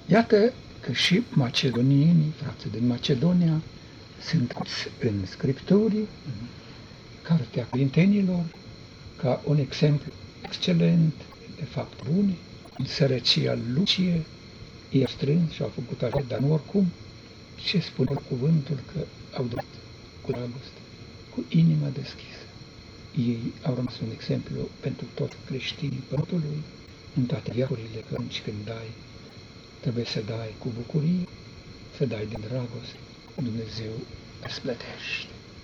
Iată că și macedonienii, frații din Macedonia, sunt în Scripturi, în Cartea Corintenilor, ca un exemplu excelent de fapte bune. În sărăcia Lucie, i-a strâns și au făcut așa, dar nu oricum. Ce spune cuvântul că au dat cu dragoste, cu inima deschisă. Ei au rămas un exemplu pentru toți creștinii Pământului, în toate viacurile, că atunci când dai, trebuie să dai cu bucurie, să dai din dragoste. Dumnezeu îți plătește.